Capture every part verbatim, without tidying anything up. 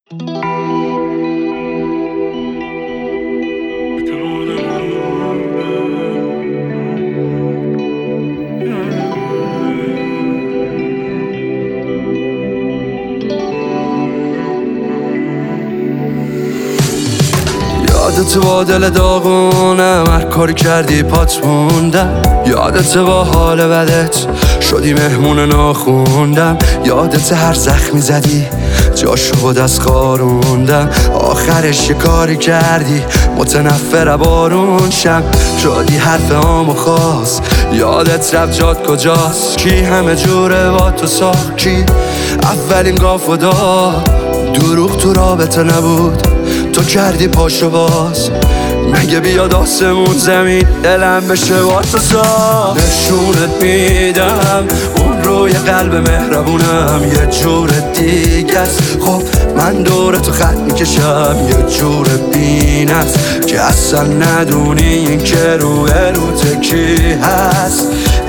یادت با دل داغونم هر کاری کردی پات موندم. یادت با حال بدت شدی مهمون ناخوندم. یادت هر زخمی زدی جاشو با دست خاروندم. آخرش یه کاری کردی متنفر بارون شم. شدی حرف عامو خاص یادت رفت جات کجاست. کی همه جوره با تو ساخت؟ کی اولین گاف و داد؟ دروغ تو رابطه نبود تو کردی پاشو باز. مگه بیاد آسمون زمین دلم بشه با تو ساز. نشونت میدم اون روی قلب مهربونم یه جور دیگه است. خب من دور تو خط میکشم یه جور بی‌نقص که اصلا ندونی این که روی روت کی هست.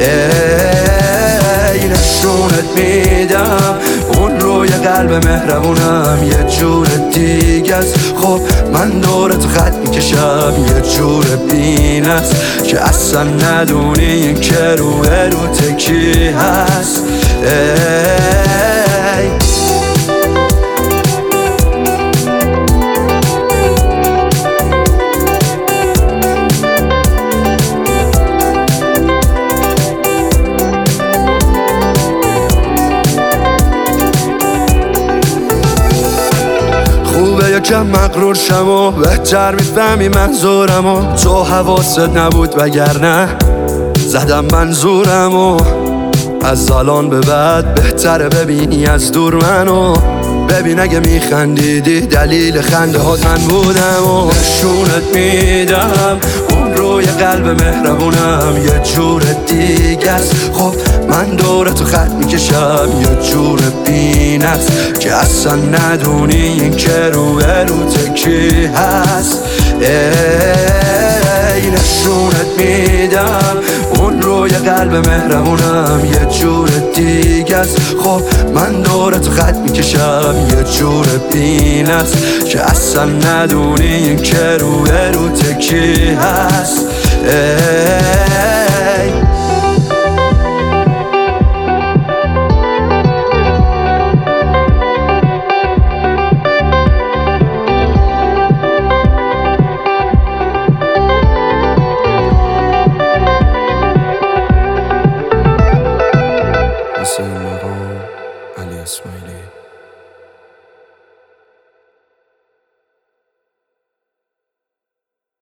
ای نشونت میدم اون روی قلب مهربونم یه جور دیگه است. خب من دور تو خط میکشم یه جور بی‌نقص که اصلا ندونی این که روی روت کی هست. ای یکم مغرور شم و بهتر میفهمی منظورم و تو حواست نبود وگرنه زدم منظورم و از الان به بعد بهتره ببینی از دور منو. ببین اگه میخندیدی دلیل خنده هات من بودم و نشونت میدم اون روی قلب مهربونم یه جور دیگه است. خب من دور تو خط میکشم یه جور بی‌نقص که اصلا ندونی این که روی روت کی هست. ای نشونت میدم اون روی قلب مهربونم یه جور دیگه است. خب من دور تو خط میکشم یه جور بی‌نقص که اصلا ندونی این که روی روت کی هست.